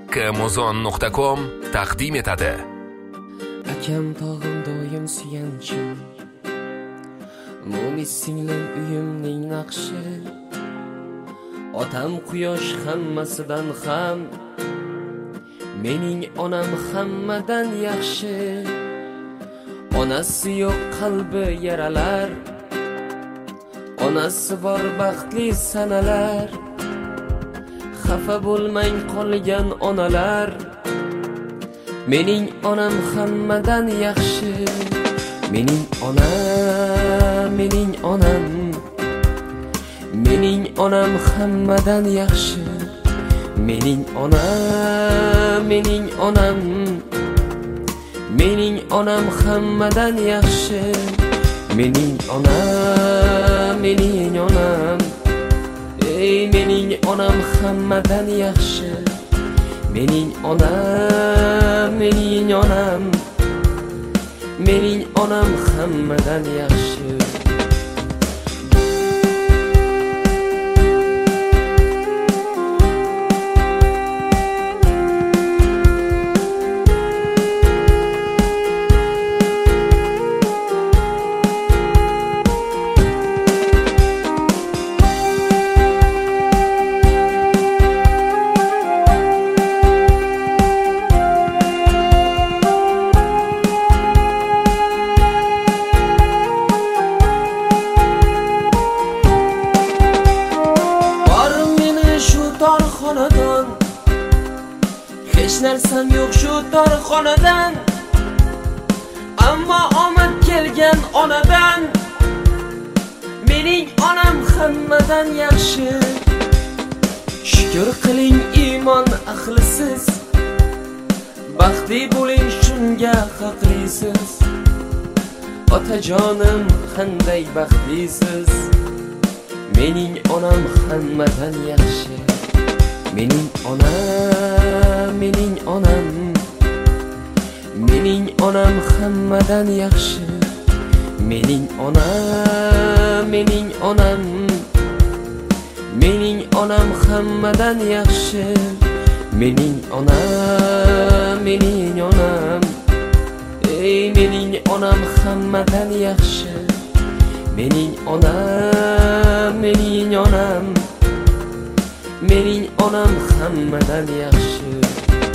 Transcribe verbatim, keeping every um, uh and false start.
Amazon nuqta com taqdim etadi. Akam tog'im doim suyanchim, Mo'min singlim uyimning naqshi. Otam quyosh hammasidan ham, mening onam hammadan yaxshi. Onasi yo'q qalbi yaralar, onasi bor baxtli sanalar. Xafa bo'lmang qolgan onalar, mening onam hammadan yaxshi. Mening onam, mening onam, mening onam hammadan yaxshi. Mening onam, mening onam, mening onam hammadan yaxshi. Mening onam, mening onam, ey mening onam hammadan yaxshi. Mening onam, mening onam, mening onam hammadan yaxshi. Xonadan hech narsam yo'q shu xonadan, ammo omad kelgan onadan. Mening onam hammadan yaxshi. Shukr qiling iymon ahlisiz, baxtli bo'ling shunga haqlisiz. Otajonim qanday baxtlisiz, mening onam hammadan yaxshi. Mening onam, mening onam, mening onam hammadan yaxshi. Mening onam, mening onam, mening onam hammadan yaxshi. Mening onam, mening onam, ey mening onam hammadan yaxshi. Mening onam, mening onam, mening onam hammadan yaxshi.